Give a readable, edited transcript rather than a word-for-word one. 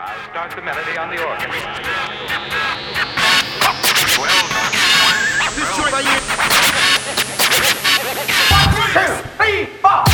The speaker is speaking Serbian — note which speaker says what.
Speaker 1: I'll start the melody on the organ.
Speaker 2: This 1, 2, 3, 4.